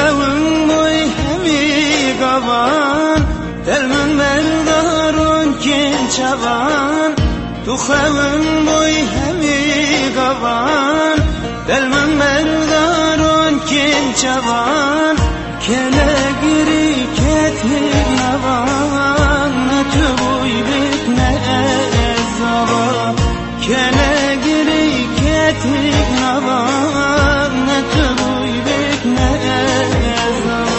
خون بوی همی گوان دل من بردارون کن چوان تو خون بوی همی گوان دل من بردارون کن چوان کله گری کتی نوان تو بوی بیت نه ازوان کله گری کتی نوان تو بوی بیت نه ازوان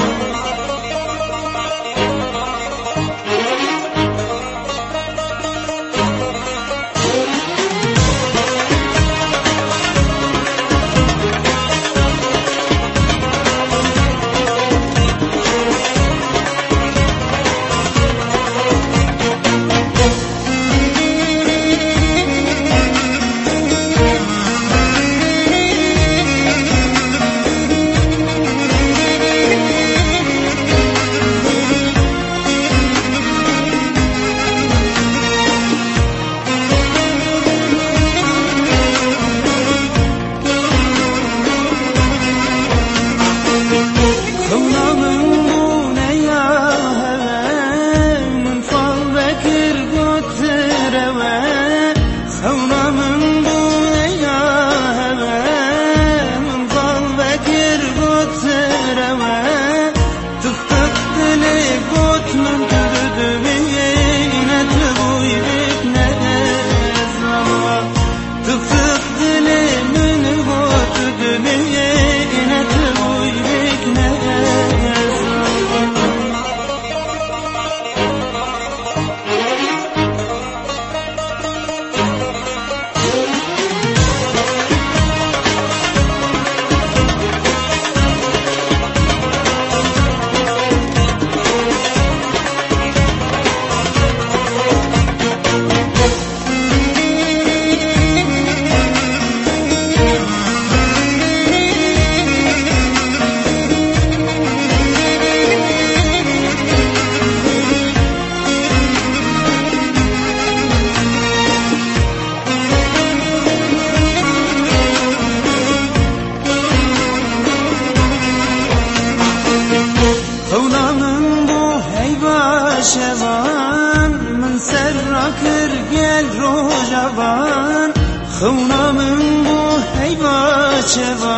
شوان من سر را کرگل رو جوان خونم بو هی با شوان